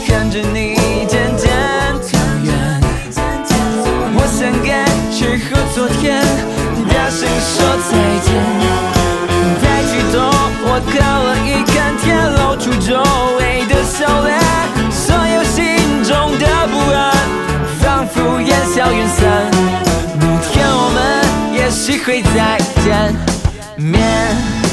看着你渐渐走远，我想该去和昨天大声说再见。太激动，我靠了一看天，露出周围的笑脸，所有心中的不安仿佛烟消云散。明天我们也许会再见面。